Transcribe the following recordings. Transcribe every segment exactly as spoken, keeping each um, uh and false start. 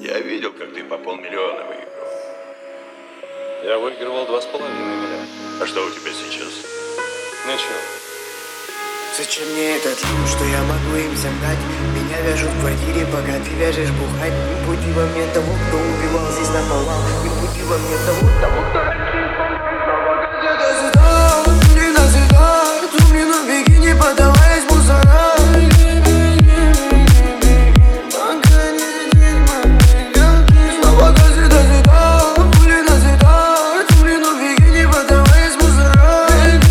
Я видел, как ты по полмиллиона выиграл. Я выигрывал два с половиной миллиона. А что у тебя сейчас? Ничего. Зачем мне этот лим, что я могу им всем дать? Меня вяжут в квартире, пока ты вяжешь бухать. Не буди во мне того, кто убивал здесь наповал. Не буди во мне того, того, кто раньше исполнял. Газета сюда, не назидает. Умри, но беги, не поддаваясь мусора. Снова газета сюда, умри, назидает. Умри, но беги, не поддаваясь мусора.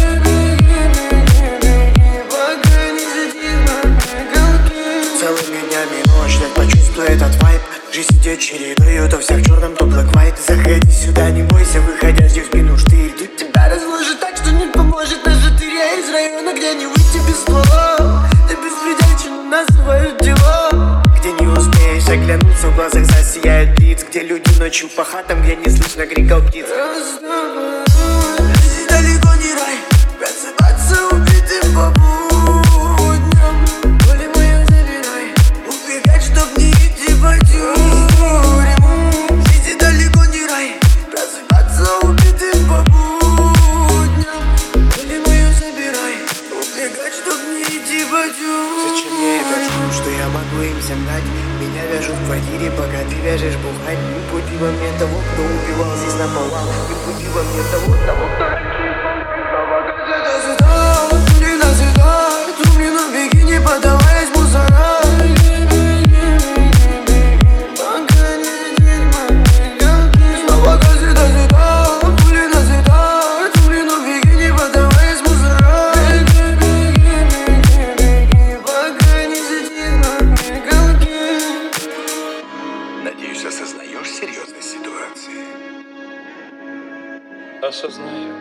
Целыми днями ночь, так почувствуй этот вайб. Жизнь идет чередою, то вся в черном, то black white. Заходи сюда, не бойся, выходящих в спину штырь. Тут тебя разложит так, что не поможет наша тыря. Из района, где не выйти без ствола. Ты беспредельчину называют дела. Где не успеешь оглянуться, в глазах засияет блиц. Где люди ночью по хатам, где не слышно криков птиц. Здесь далеко не рай, просыпаться убитым по будням. Поле мое забирай, убегать, чтоб не идти по тюрьмам. Здесь далеко не рай, просыпаться убитым по будням. Поле мое забирай, убегать, чтоб не идти по тюрьмам. Зачем мне этот фильм, что я могу им всем дать? Меня вяжут в квартире, пока ты вяжешь бухать. Не буди во мне того, кто убивал здесь наповал. Не буди во мне того, того, кто раньше исполнял. Газета сюда, не назидает. Умри, но беги, не поддаваясь мусора. Пока не дерьмо, снова газета сюда, не назидает. Умри, но беги, не поддаваясь мусора. Пока не задерьмо, галки. Надеюсь, осознаешь серьезность ситуации? Осознаю.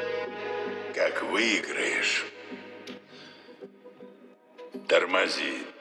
Как выиграешь, тормози.